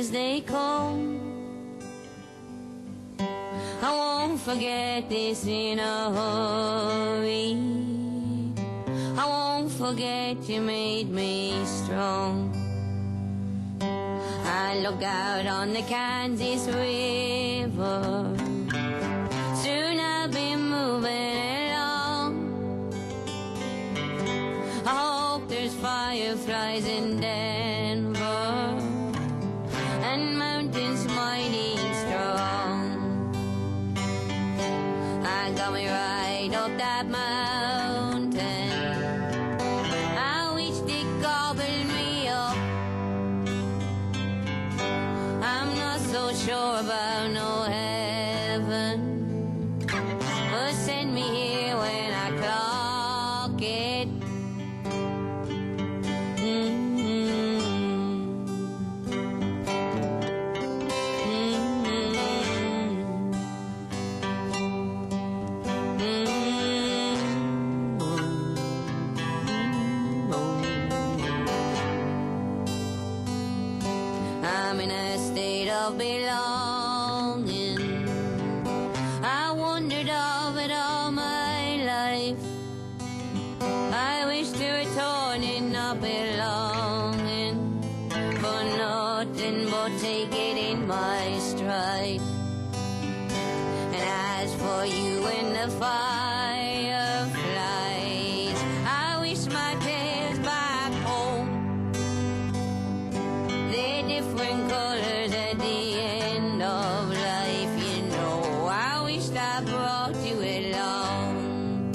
as they come. I won't forget this in a hurry. I won't forget you made me strong. I look out on the Kansas River. Soon I'll be moving along. I hope there's fireflies in Denver and mountains mighty strong. I got me right up that mountain. I wish they gobbled me up. I'm not so sure about no heaven, but send me here when I clock it. I'm in a state of belonging. I wondered of it all my life. I wish to return in not belonging for nothing but take it in my stride. And as for you and the fireflies, I wish my tales back home. They're different colors at the end of life, you know. I wish I brought you along.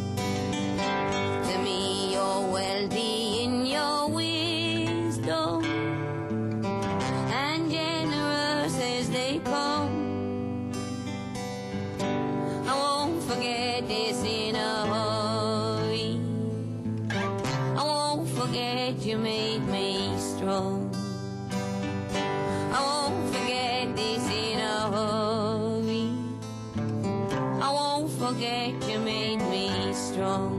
To me, you're wealthy in your wisdom and generous as they come. I won't forget this in a hurry. I won't forget you made me strong. I won't forget this in a hurry. I won't forget you made me strong.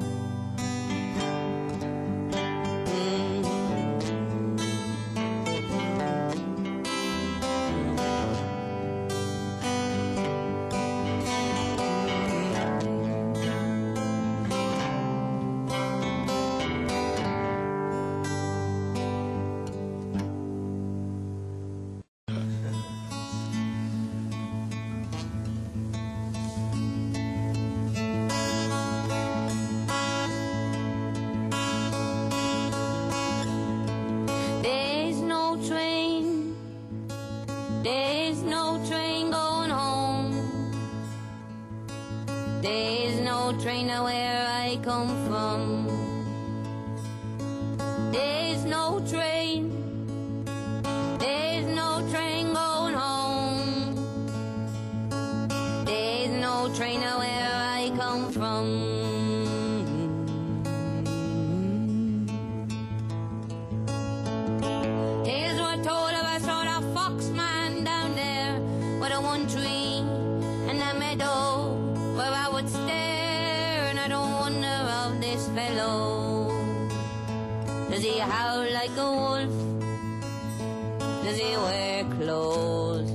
There's no train going home. There's no train where I come from. There's no train. There's no train going home. There's no train where I come from. Here's what told of I saw the fox man down there with a one tree and a meadow where I would stare, and I don't wonder of this fellow. Does he howl like a wolf? Does he wear clothes?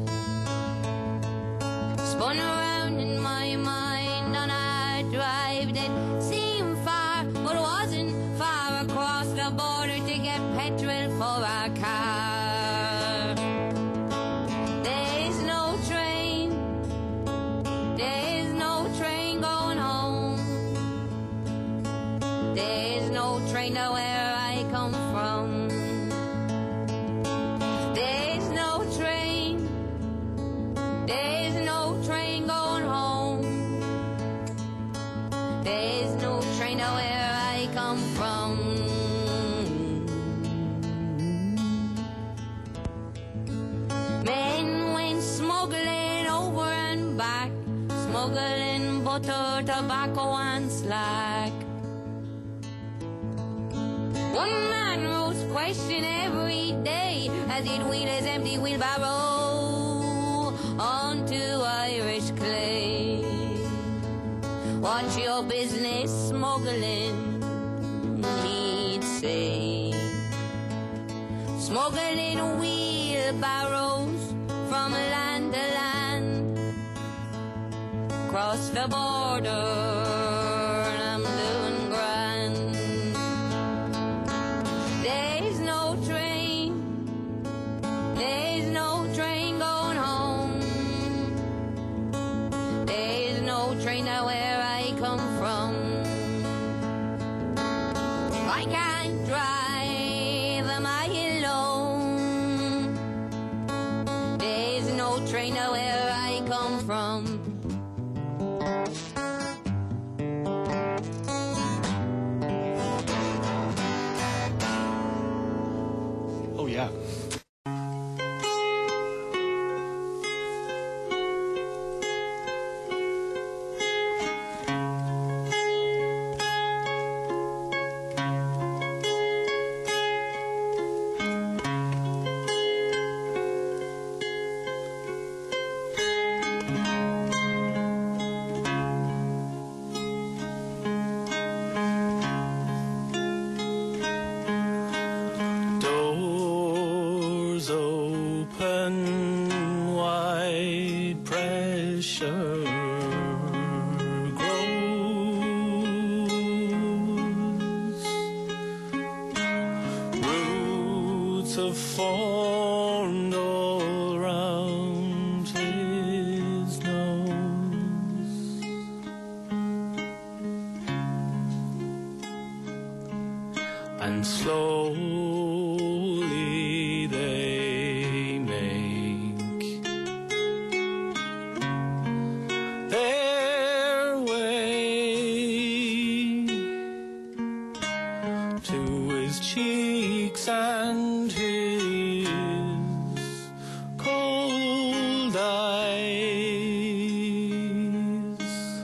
Spun around in my mind on a drive that seemed far, but wasn't far, across the border to get petrol for our car. There's no train. There's no train going home. There's no train to where I come from. There's no train. There's no train going home. There's no train to where I come from. Men went smuggling over and back, smuggling butter, tobacco and slack. One man rose question every day as he'd wheel his empty wheelbarrow onto Irish clay. What's your business smuggling? He'd say. Smuggling wheelbarrow the border, and I'm doing grand. There's no train going home. There's no train to where I come from. I can't drive, am I alone? There's no train to where I come from. Oh yeah. Doors open wide, pressure grows. Roots have formed all round his nose, and slowly they make their way to his cheeks and his cold eyes.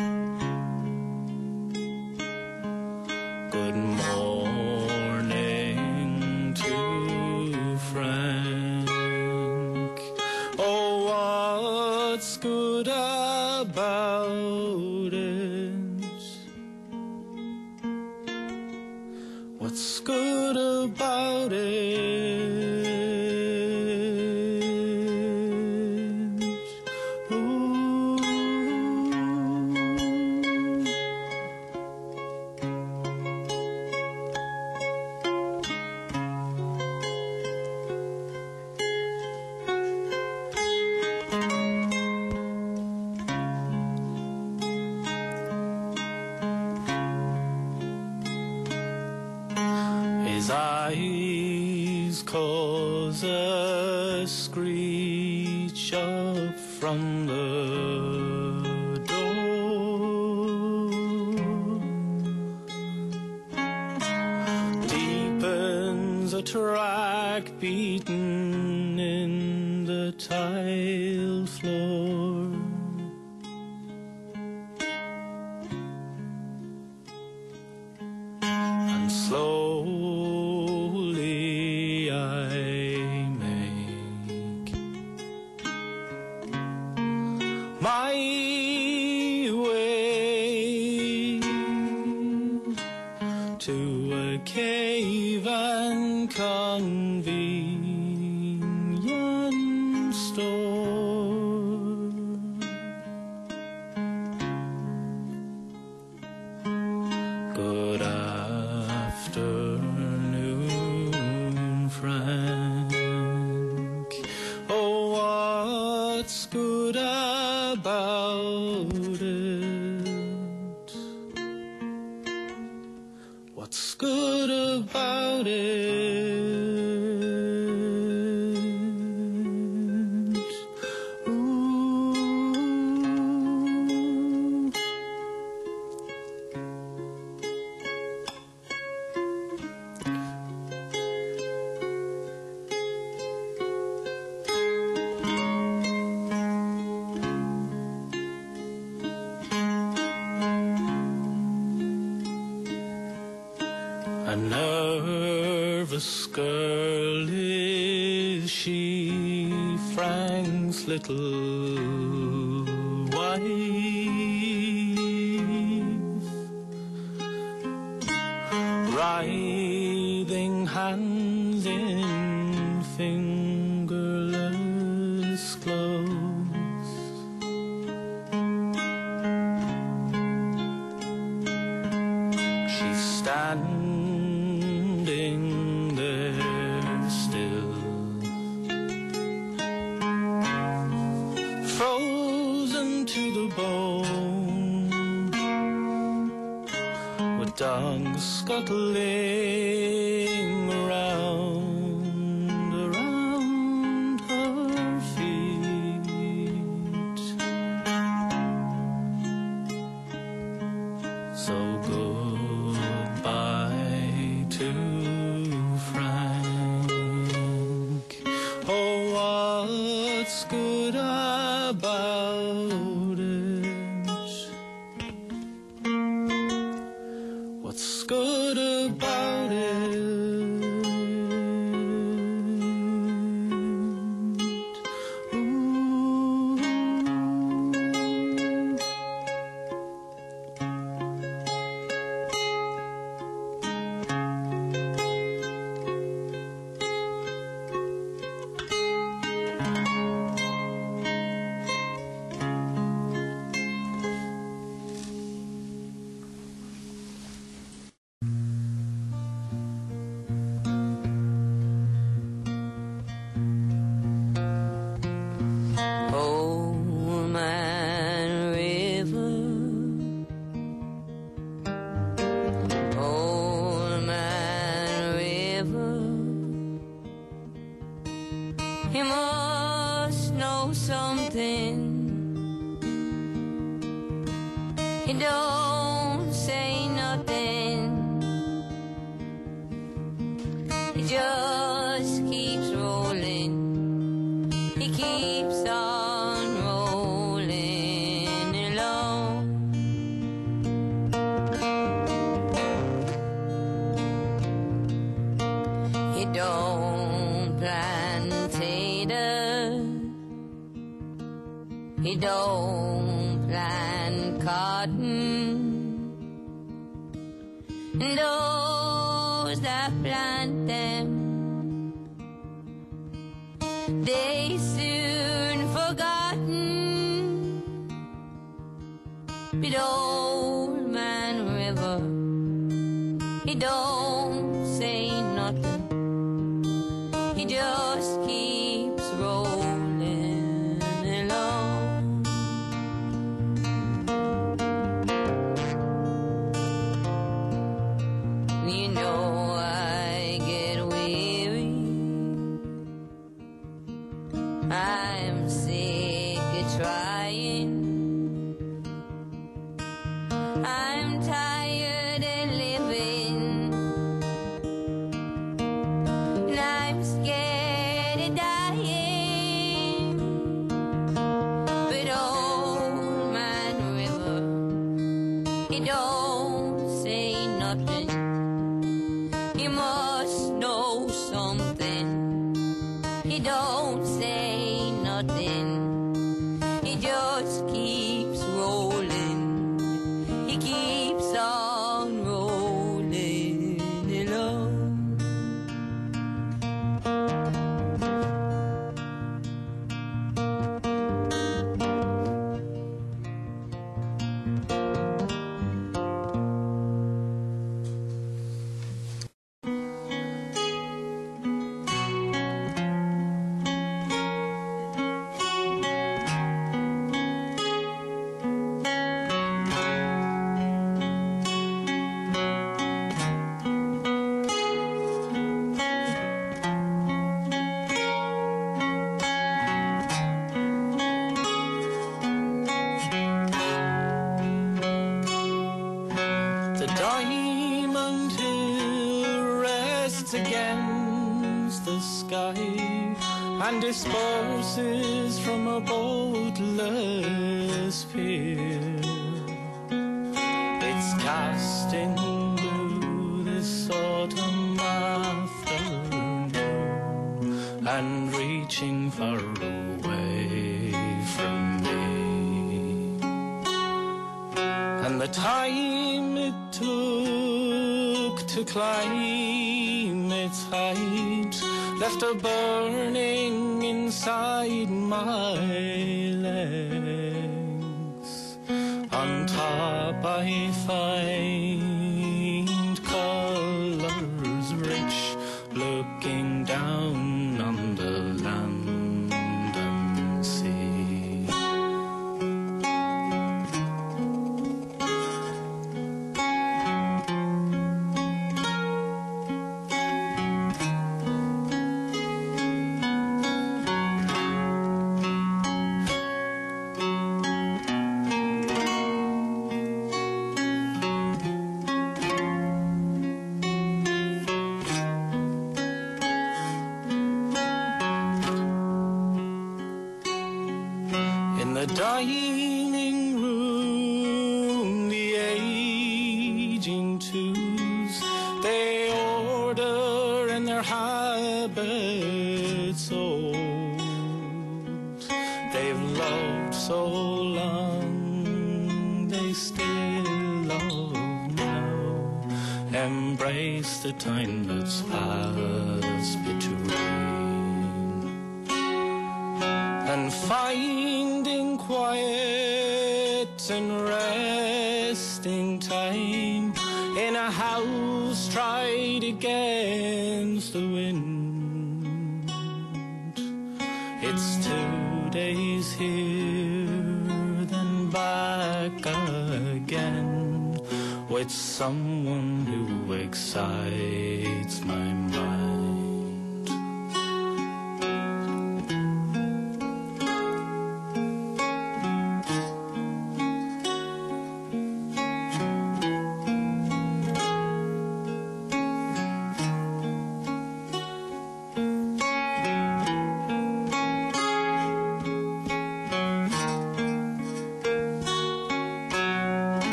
Good morning to Frank. Oh, what's good about it? What's good about it? Ooh. His eyes cause a screech up from the door, deepens a track beaten in the tiled floor. And slowly I make my way to a cave and convenience store. Good afternoon, Frank. Oh, what's good about it? What's good about it? Ooh. A nervous girl is she, Frank's little wife, writhing hands in fingerless gloves, standing there still, frozen to the bone, with dogs scuttling around her feet. So goodbye to Frank. Oh, what's good about it? What's good about it? Ooh. Old Man River, Old Man River, he must know something. He don't say nothing. He just keeps rolling. He keeps on rolling along. He don't plant taters. He don't plant cotton. And those that plant them, they soon forgotten. But Old Man River, he don't say nothing. He just keeps rolling along. You know I get weary, I'm sick of trying. I'm tired of living, and I'm scared of dying. But Old Man River, he don't say nothing. He must know something. He don't say nothing. He just keeps rolling. He keeps on rolling along. The diamond hill rests against the sky and disperses from a boatless pier. It's casting blue this autumn afternoon and reaching far away from me. And the time it took to climb its height left a burning inside my legs. On top I find the dining room, the aging twos, they order and their habits old. They've loved so long, they still love now. Embrace the time that's passed between, and finding quiet and resting time in a house tried against the wind. It's 2 days here, then back again, with someone who excites my mind.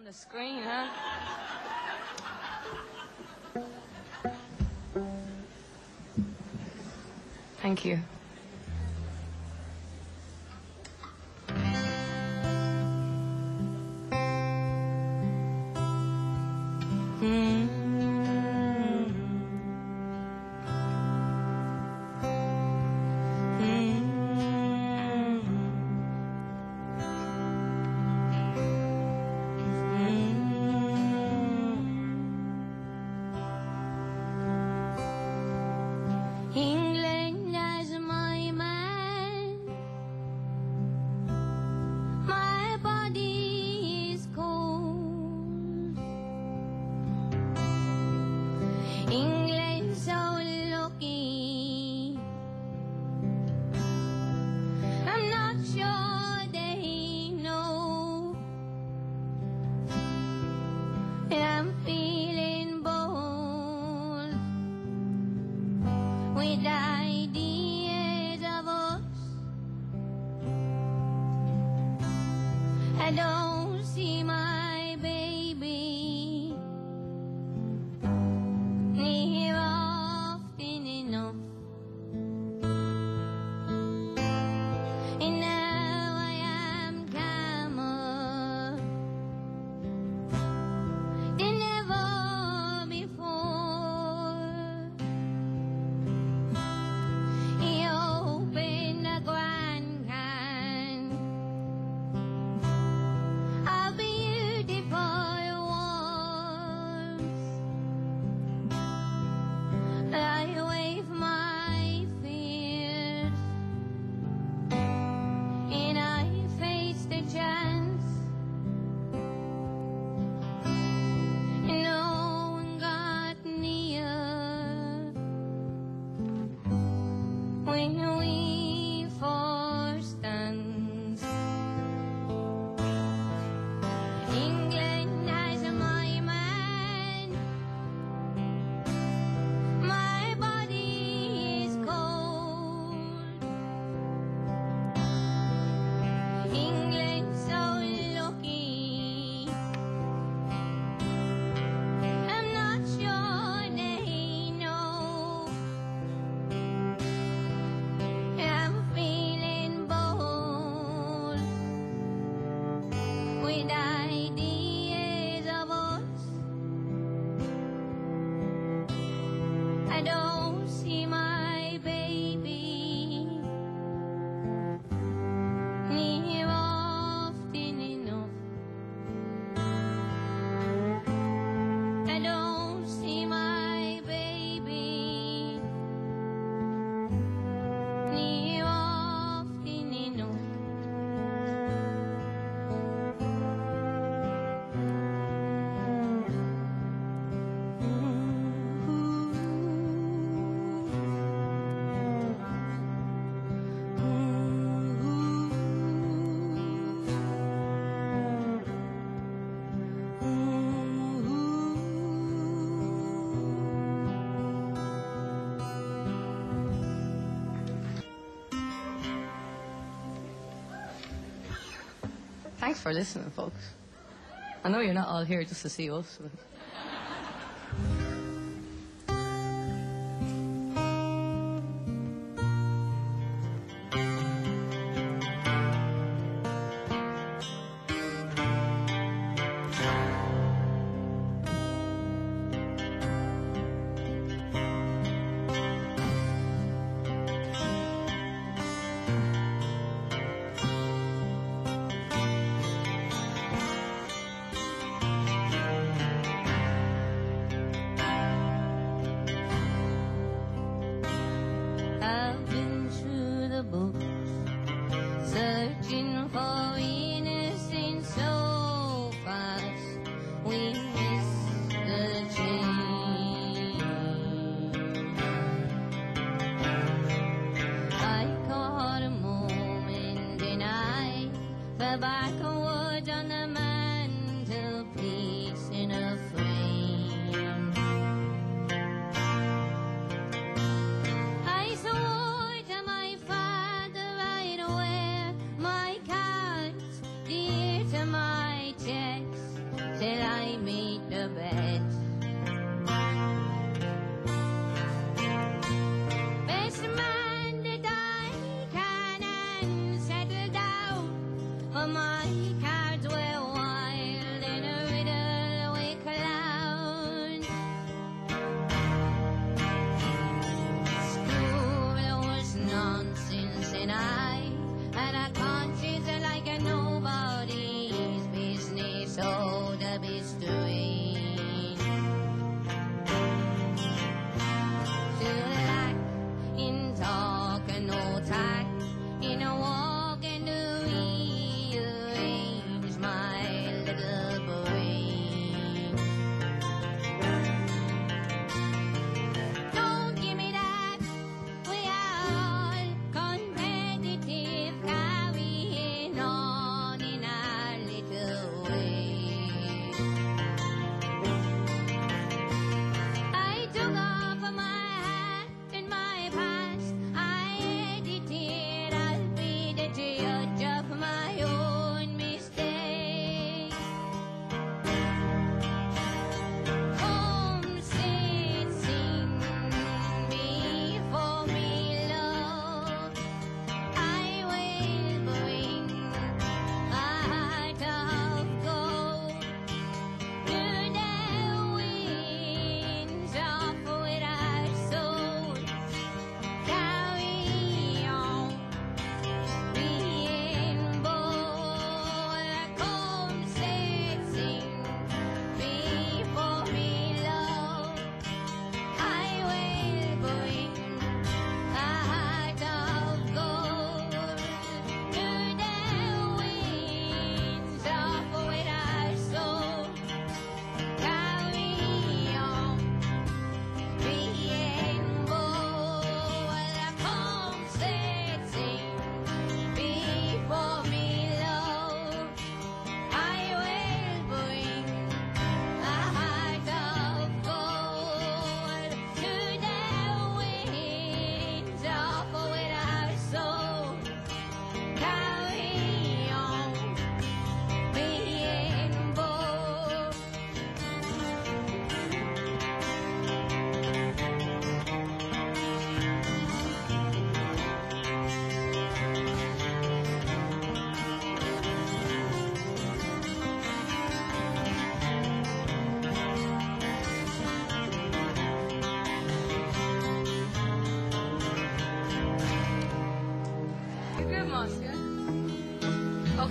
the screen, huh? Thank you. England as my man, my body is cold. England so lucky, I'm not sure they know that I'm feeling bold with ideas of us. I don't see my baby near often enough, and now I am calmer than ever before. He opened a grand can of beautiful warmth. I wave my fears and I face the chance. No one got near when we forced dance. England as my man, my body is cold. England so lucky, I'm not sure they know I'm feeling bold with ideas of us. I don't see my baby near often enough. I don't see my baby near often enough. Thanks for listening, folks. I know you're not all here just to see us. But...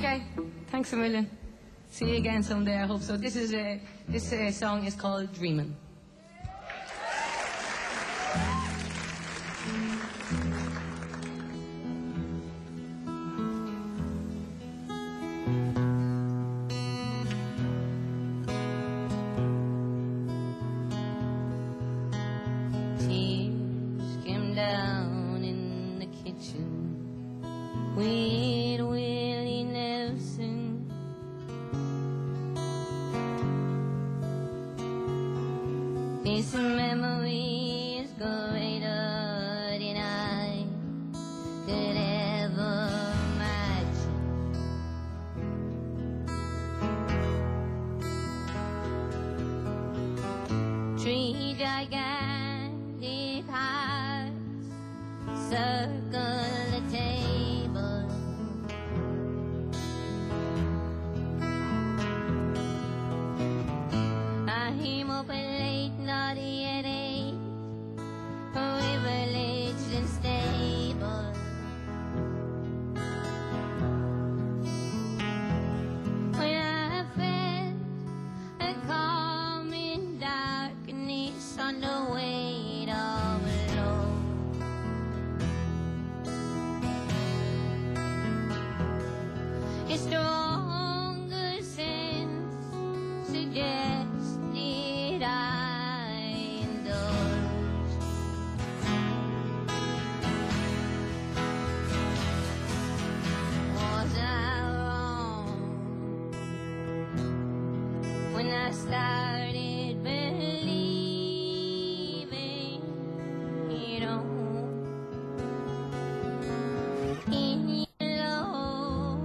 Okay, thanks a million. See you again someday, I hope so. This song is called Dreamin'. Tears came down in the kitchen with Willie Nelson. These memories greater than I could ever imagine. Three gigantic hearts circle the table. I'm up late, naughty at 8, privileged and stable. When I felt a calming darkness on the weight of alone. A stronger sense suggested I indulge. Was I wrong when I started believing, you know, in your love?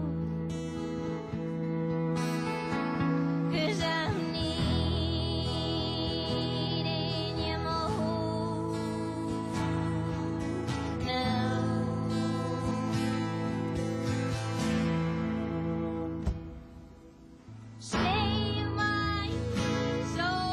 'Cause I'm needing you more now. Slave my soul.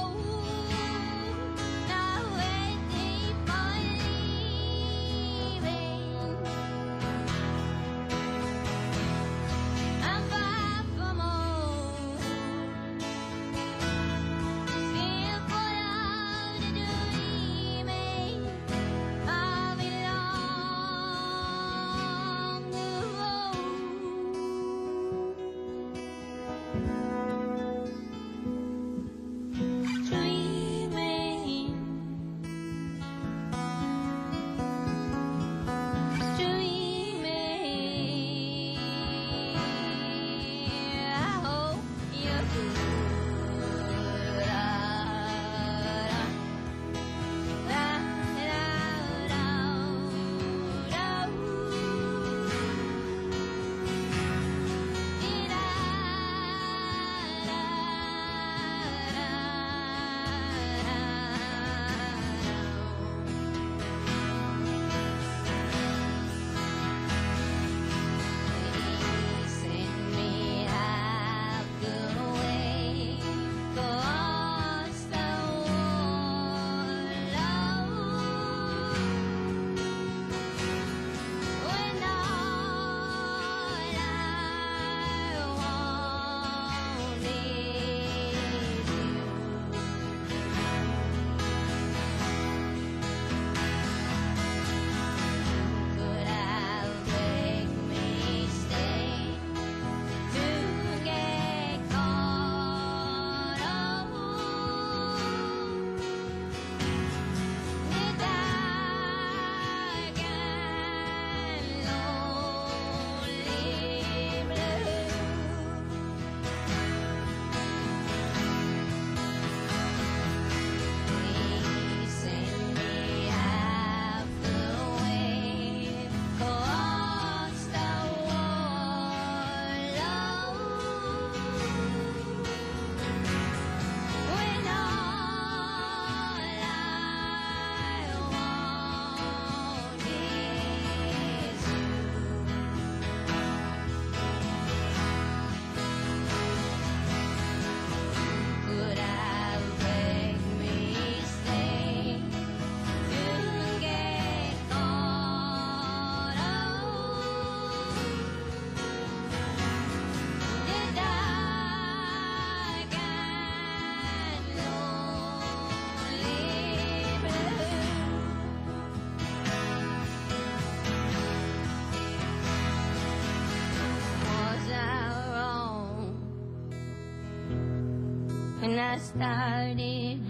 and I started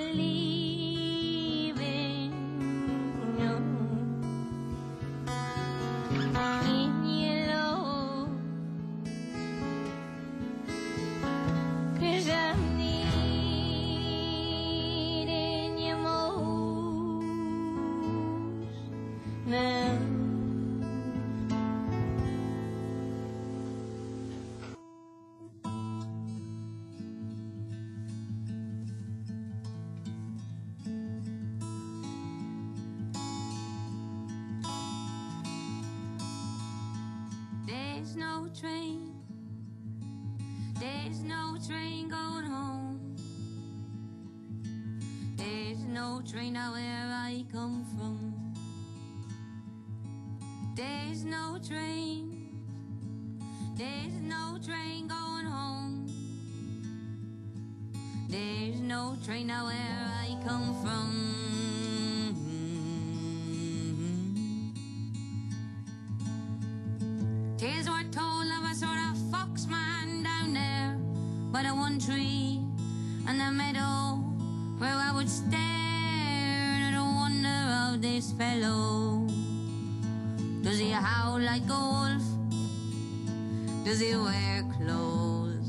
believing, no, in your love, 'cause I'm needing you most now. There's no train, there's no train going home. There's no train out where I come from. There's no train, there's no train going home. There's no train out where I come from. Tales were told of a sort of foxman down there by the one tree and the meadow where I would stare at the wonder of this fellow. Does he howl like a wolf? Does he wear clothes?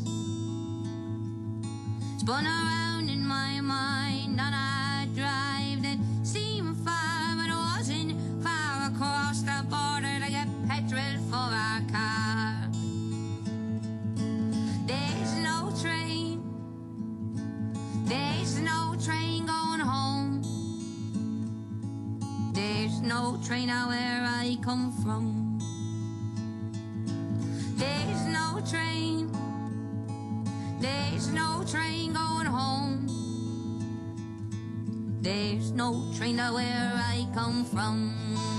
Spun around in my mind on a drive that seemed far, but it wasn't far across the border to get petrol for our car. There's no train, there's no train going home. There's no train out where I come from. There's no train, there's no train going home. There's no train out where I come from.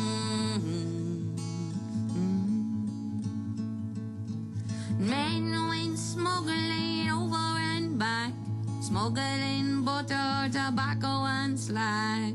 Men went smuggling over and back, smuggling butter, tobacco and slack.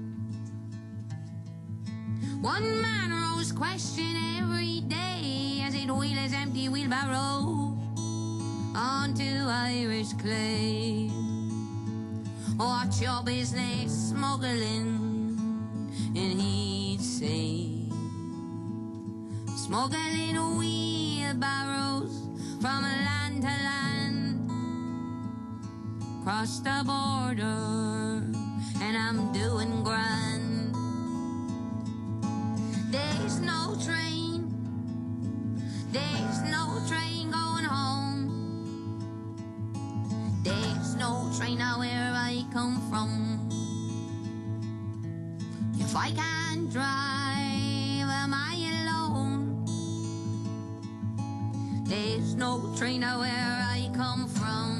One man rose question every day as he'd wheel his empty wheelbarrow onto Irish clay. What's your business smuggling? And he'd say, smuggling wheelbarrows from land to land, cross the border, and I'm doing grand. There's no train, there's no train going home. There's no train out where I come from. If I can't drive, am I alone? There's no train out where I come from.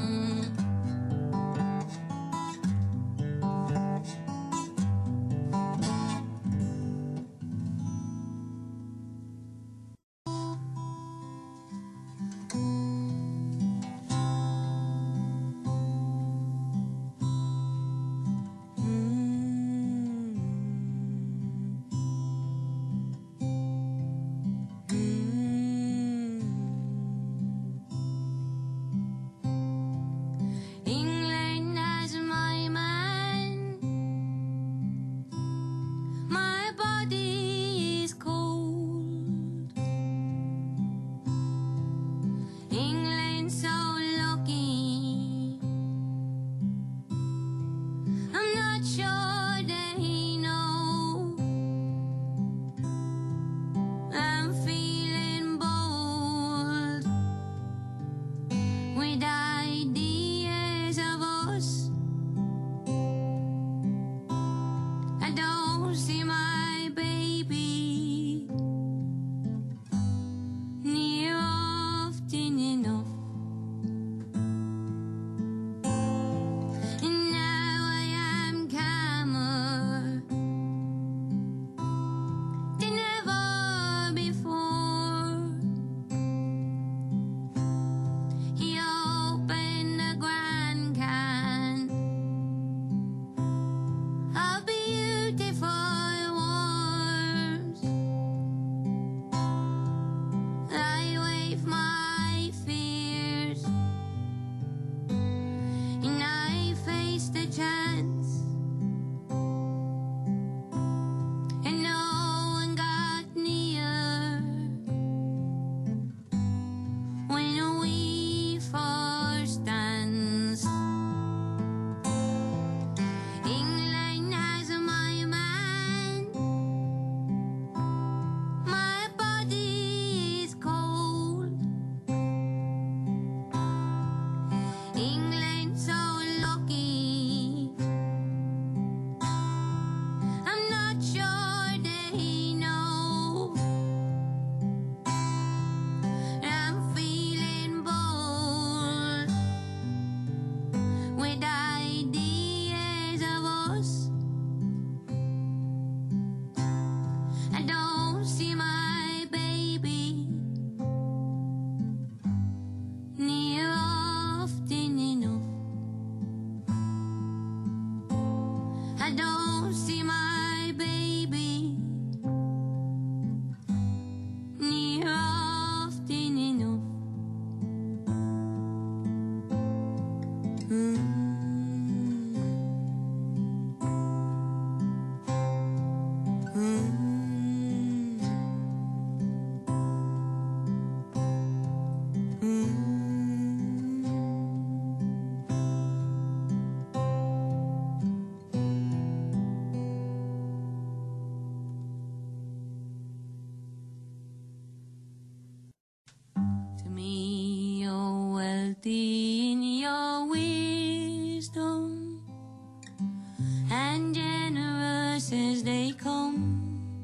your wisdom, and generous as they come.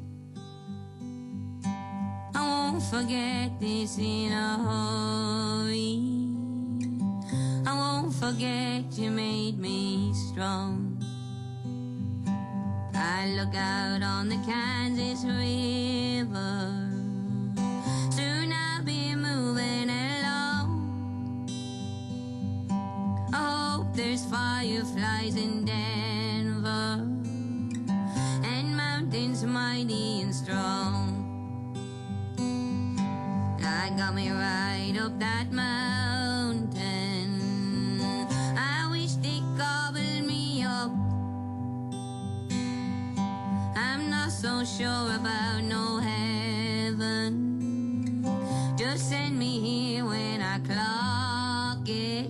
I won't forget this in a hurry. I won't forget you made me strong. I look out on the Kansas River. Soon I'll be moving along. I hope there's fireflies in Denver and mountains mighty and strong. I got me right up that mountain. I wish they gobbled me up. I'm not so sure about no heaven. Just send me here when I clock it.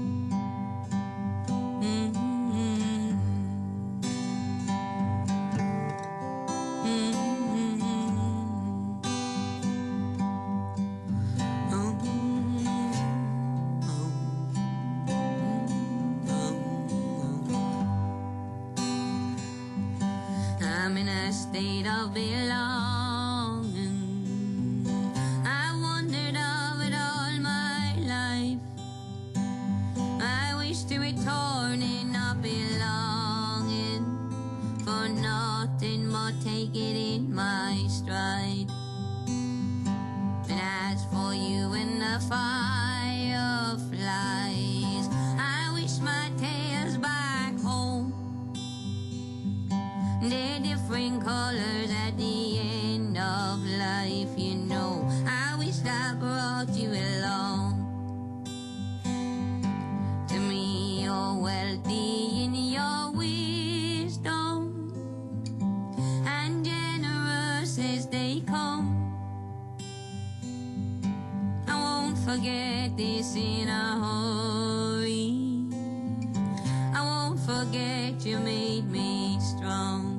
I'm in a state of belonging. I wondered of it all my life. I wish to return and not belonging for nothing but take it in my stride. And as for you and the fireflies, I wish my tail's back home. They're different colors at the end of life, you know. I wish I brought you along. To me, you're wealthy in your wisdom, and generous as they come. I won't forget this in a hurry. I won't forget you made me strong.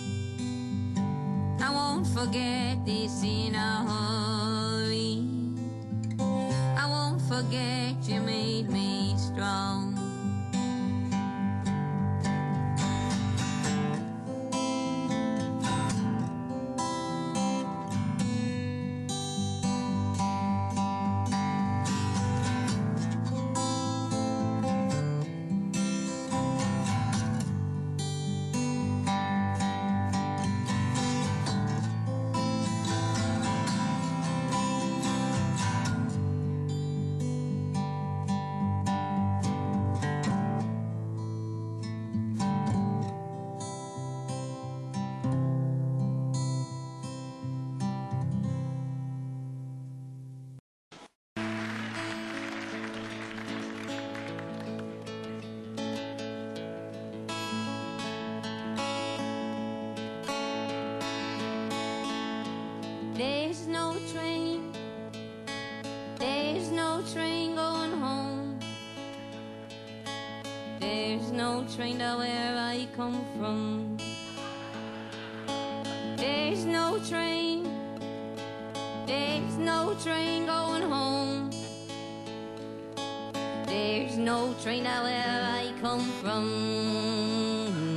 I won't forget this in a hurry. I won't forget you made me strong. There's no train, there's no train going home. There's no train to where I come from. There's no train, there's no train going home. There's no train to where I come from.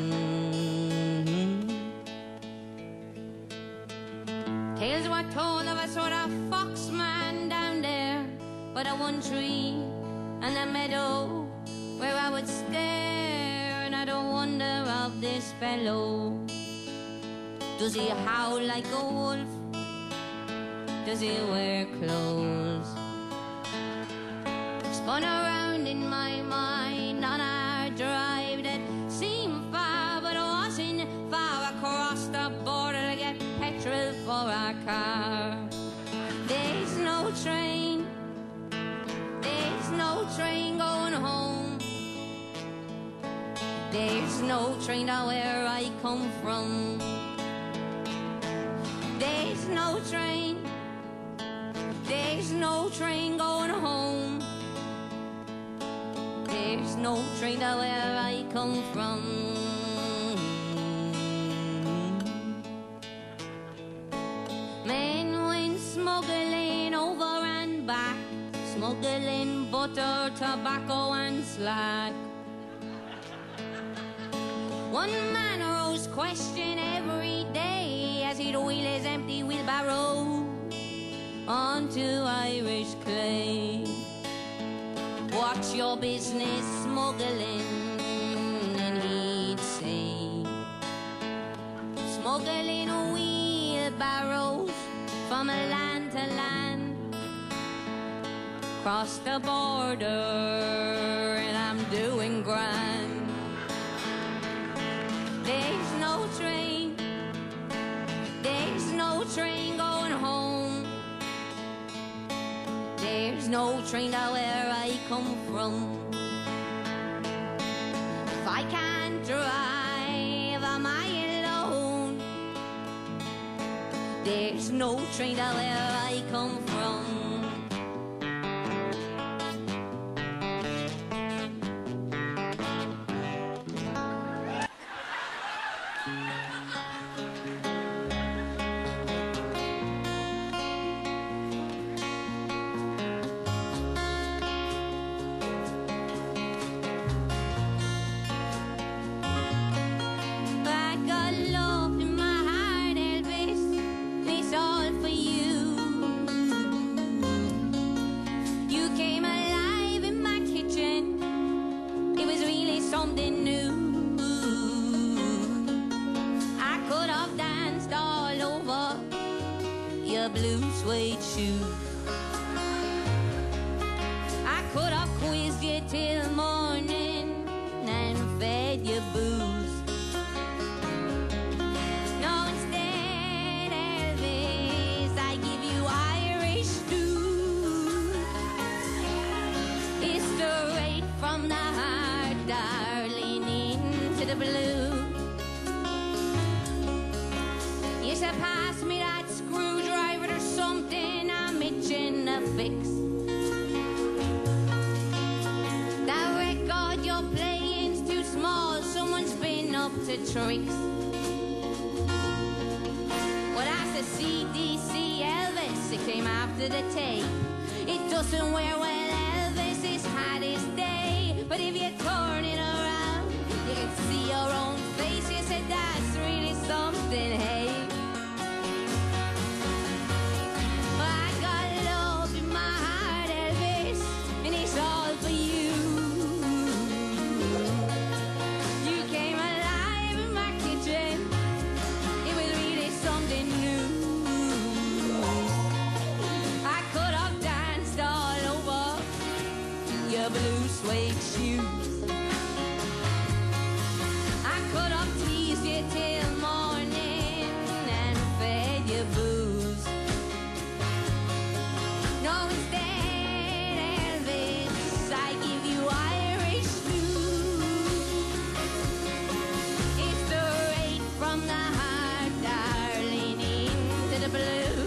Tales were told of a sort of foxman down there by the one tree and a meadow where I would stare, and I don't wonder of this fellow. Does he howl like a wolf? Does he wear clothes? Spun around in my mind on our drive that seemed far but wasn't far, across the border to get petrol for our car. There's no train, there's no train going home. There's no train to where I come from. There's no train, there's no train going home. There's no train to where I come from. Men went smuggling over and back, smuggling butter, tobacco and slack. One man rose question every day as he'd wheel his empty wheelbarrow onto Irish clay. Watch your business smuggling, and he'd say, smuggling wheelbarrows from land to land, cross the border, and I'm doing grand. There's no train going home. There's no train to where I come from. If I can't drive, am I alone? There's no train to where I come from. Blue suede shoes. I could have quizzed you till morning and fed you booze. No, instead, Elvis, I give you Irish stew. It's straight from the heart, darling, into the blue. You should pass me that screwdriver or something, I'm itching to fix. That record you're playing's too small, someone's been up to tricks. Well, that's the CDC Elvis, it came after the tape. It doesn't wear well, Elvis has had his day. But if you turn it around, you can see your own face. You said that's really something, hey. Blue suede shoes. I could have teased you till morning and fed you booze. No, instead, Elvis, I give you Irish stew. It's straight from the heart, darling, into the blue.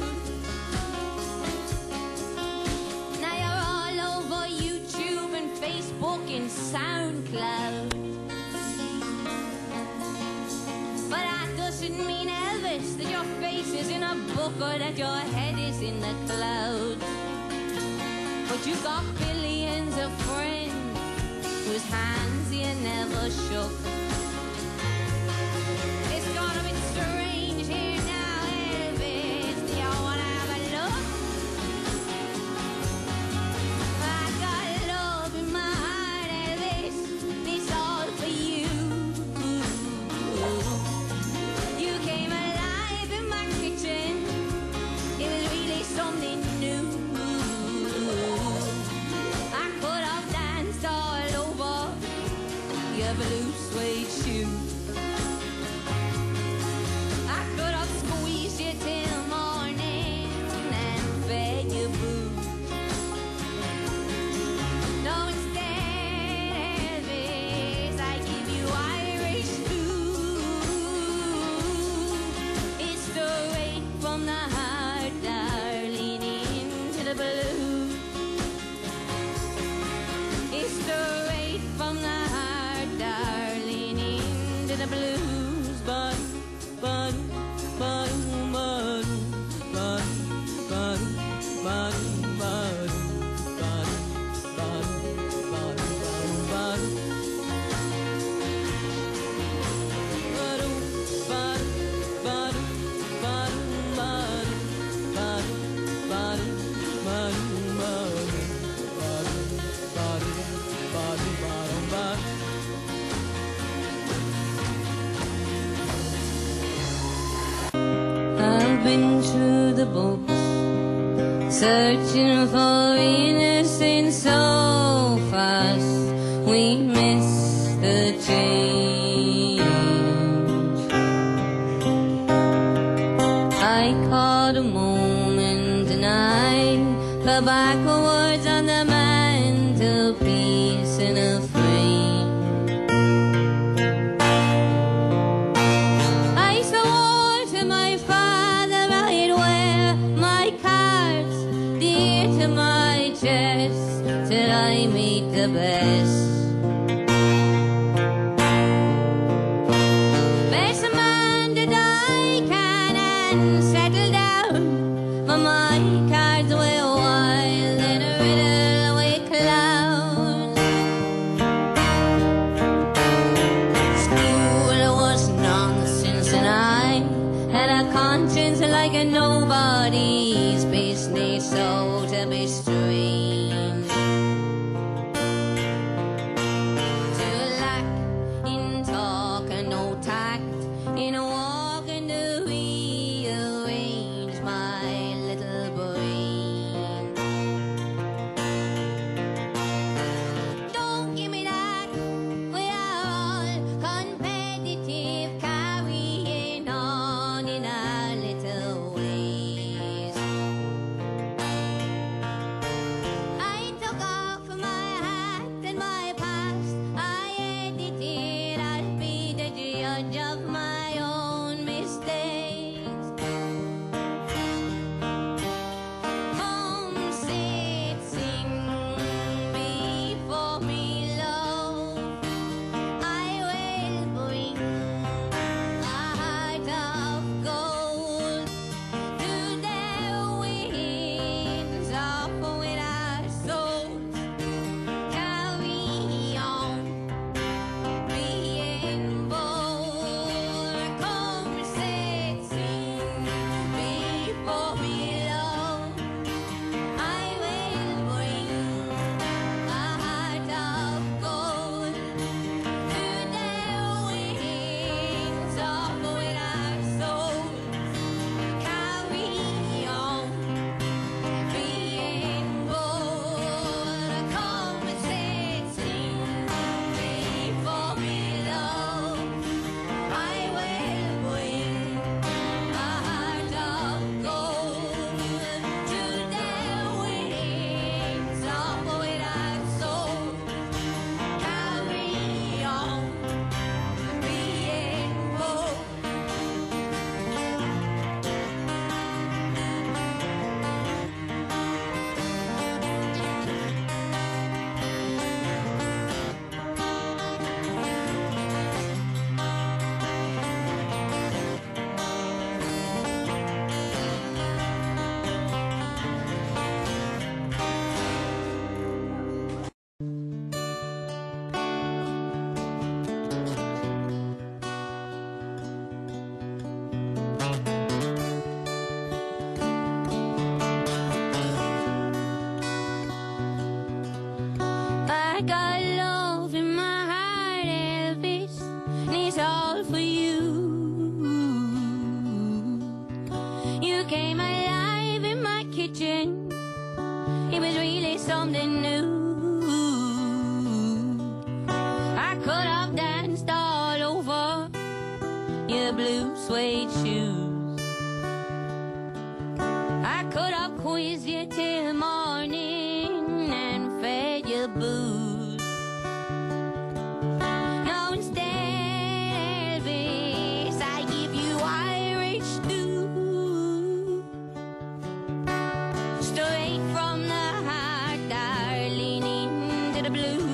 Facebook and SoundCloud, but that doesn't mean, Elvis, that your face is in a book or that your head is in the clouds. But you've got billions of friends whose hands you never shook. It's gonna be strange here now, Elvis. Do you wanna have a look? I got love in my heart, Elvis. It's all for you. You came alive in my kitchen. It was really something new. I could have danced all over your blue suede shoes. I could have squeezed you till morning and fed you booze. No, instead, Elvis, I give you Irish stew. It's straight from the heart, darling, into the blue. It's straight from the heart, darling, been through the books, searching for innocence so fast, we miss the change. I caught a moment and I fell backwards on the mantelpiece in a frame. I swore to my father I'd wear my cards dear to my chest till I meet the best. There's a man that I can and settle down, but my cards were wild and a riddle with clowns. School was nonsense and I had a conscience like a nobody's business, so to be strange, to lack in talk and no tact in a walk and to rearrange my little brain. Don't give me that, we are all competitive, carrying on in our little ways. I took off my hat and my past, I edited, I'll be the judge of my own mistakes. Home sitting before me, love, I will bring a heart of gold to the winds of with our souls. Carry on being bold. Come sitting before me, love, I will bring a heart of gold to the winds of with our souls. Carry on being bold. Come sitting before me, love, I will bring a heart of gold to the winds of with our souls. Carry on being bold. I got love in my heart, Elvis, and it's all for you. You came alive in my kitchen, it was really something new. I could have danced all over your blue suede shoes. I could have quizzed you till morning and fed you booze. No, instead, Elvis, I give you Irish stew. Straight from the heart, darling, into the blue.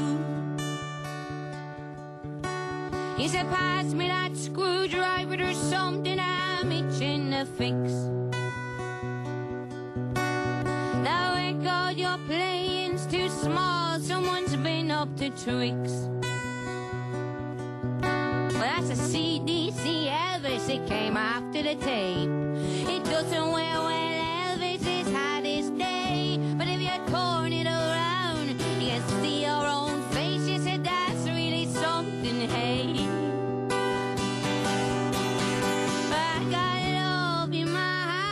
You said, pass me that screwdriver, there's something I'm itching to fix. That record you're playing's too small, someone's been up to tricks. Well, that's a CDC Elvis, it came after the tape. It doesn't wear well, Elvis has had his day. But if you torn it around, you can see your own face. You said that's really something, hey. I got love in my heart.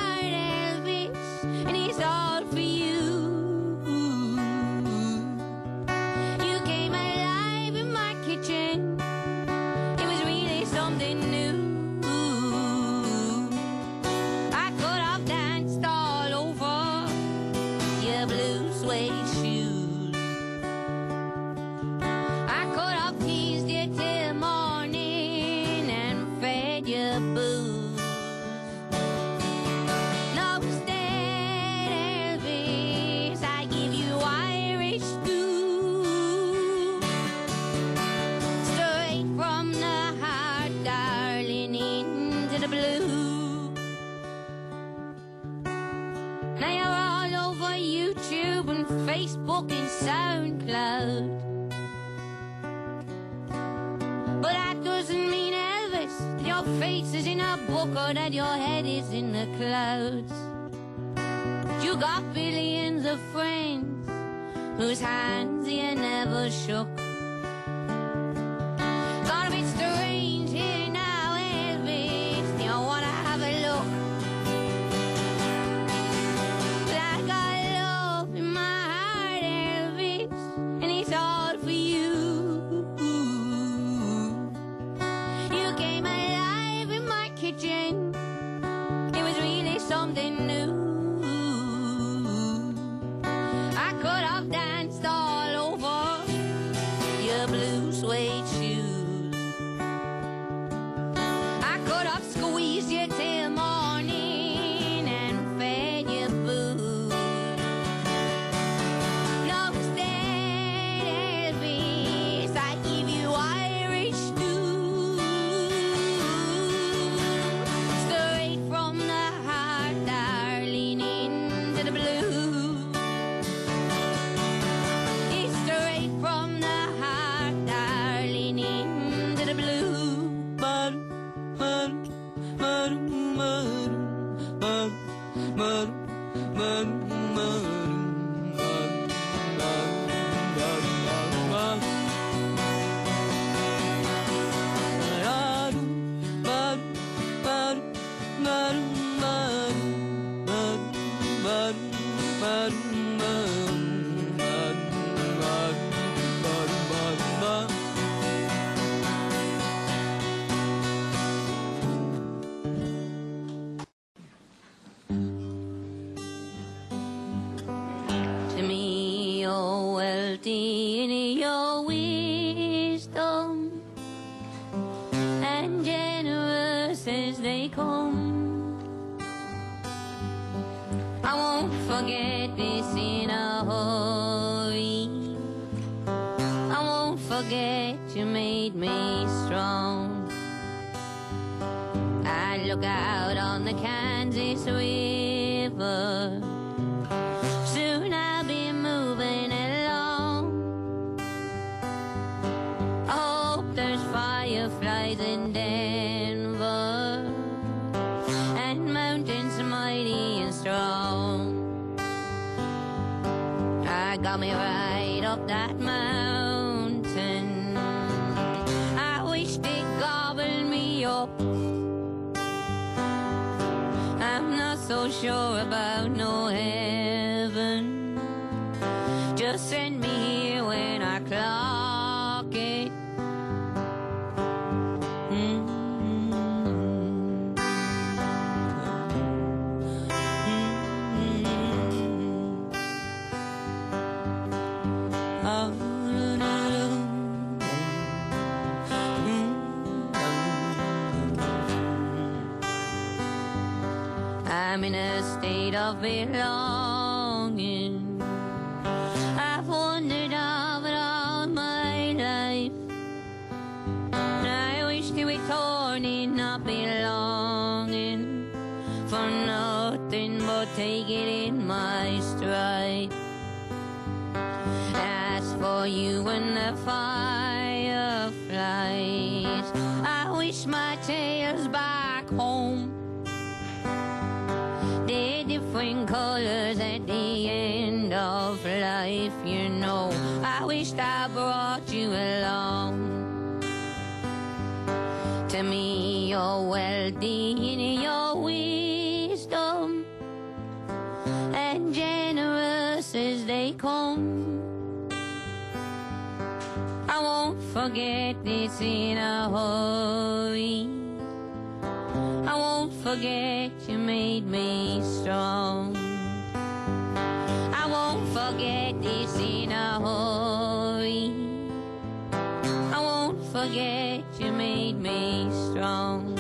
your face is in a book or that your head is in the clouds. You got billions of friends whose hands you never shook. Got a bit strange here now, Elvis. Do you wanna have a look? Like I love in my heart, Elvis, and it's all for you. You came alive in my kitchen. It was really something new. I could have danced all over your blue suede shoes. I could have squeezed you till morning and fed you booze. No, instead, Elvis, I give you Irish stew. Straight from the heart, darling, into the blue. It's straight from the heart, darling, into the blue. To me, you're wealthy in your wisdom, and generous as they come. I won't forget this in a hurry. I won't forget you made me strong. I look out on the Kansas River. Soon I'll be moving along. I hope there's fireflies in Denver and mountains mighty and strong. I got me right up that mountain. I wish they gobbled me up. I'm not so sure about no heaven. Just send me here when I clock it. I'm in a state of belonging. I've wondered of it all my life. And I wish to be torn in, not belonging for nothing but take it in my stride. As for you and the fireflies, I wish my tail's back home. They're different colors at the end of life, you know. I wished I brought you along. To me, you're wealthy in your wisdom, and generous as they come. I won't forget this in a hurry. I won't forget you made me strong. I won't forget this in a hurry. I won't forget you made me strong.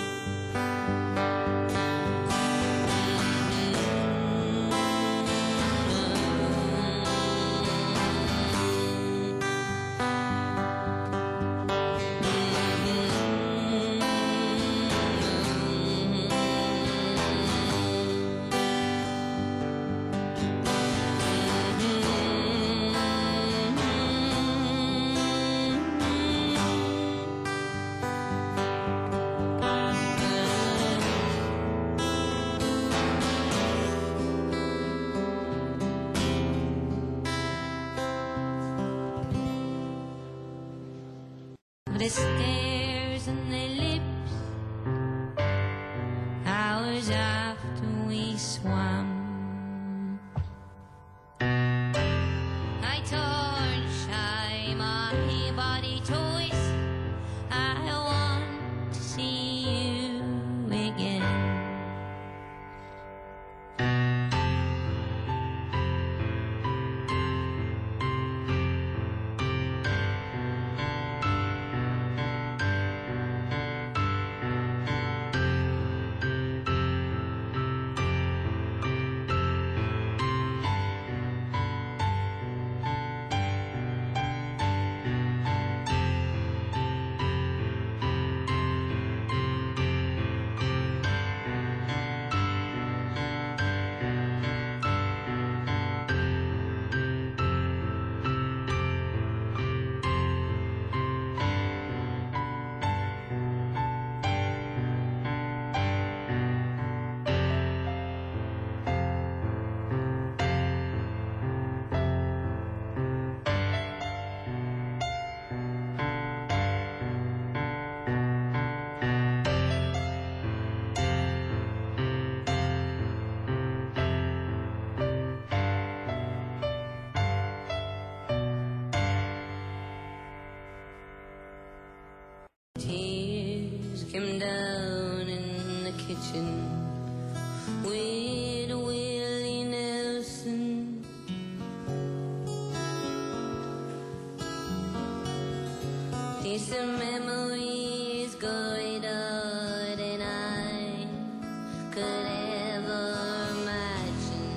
the stares and the lips, hours after we swam. I torch my body toys. I want to see you again. Tears came down in the kitchen with Willie Nelson. These are memories greater than I could ever imagine.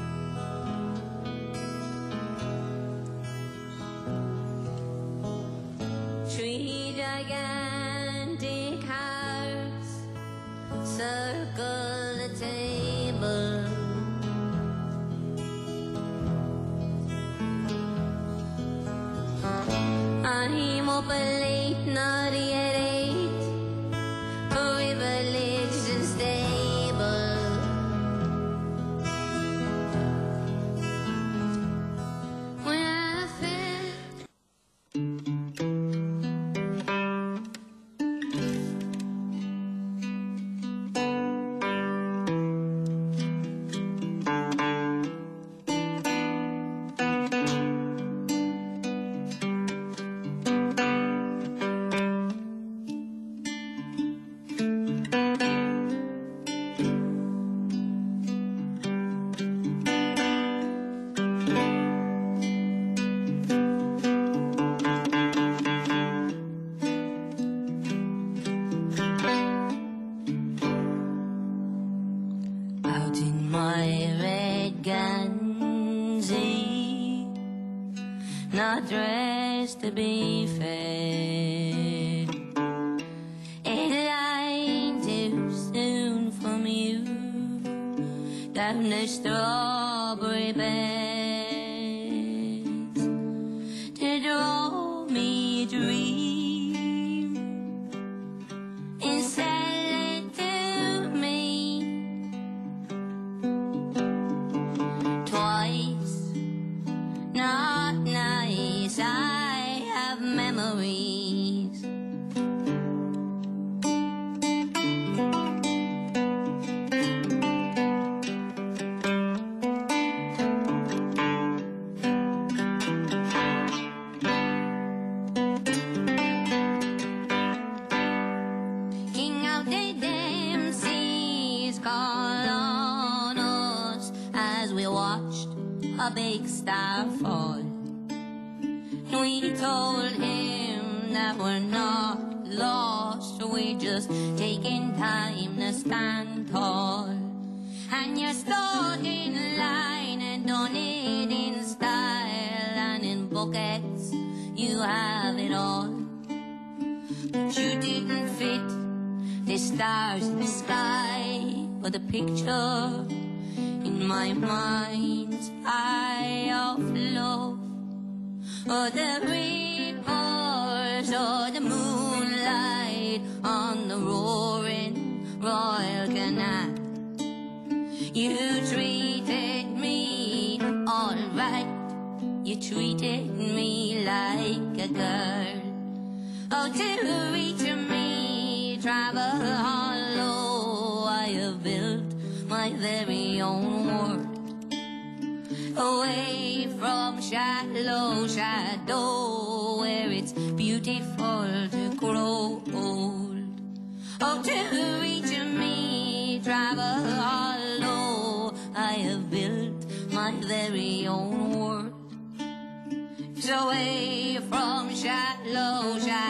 Three gigantic hearts circle the table. I'm up late, naughty at 8, privileged and stable. When I felt out in my red Gansey, not dressed to be fed, a line too soon from you down the strawberry beds to draw me a dream and sell it to me. Twice, not nice, I have memories. King of the damn seas call on us as we watched a big star fall. We told him that we're not lost, we're just taking time to stand tall. And you stood in line and done it in style, and in buckets you have it all. But you didn't fit the stars in the sky, but the picture in my mind's eye of love, or the ripples, or the moonlight on the roaring Royal Canal. You treated me alright, you treated me like a girl, Oh, to reach me, travel hollow, I have built my very own world. Away from shallow shadow, where it's beautiful to grow old. Oh, to reach me, travel hollow, I have built my very own world. Away from shallow shadow,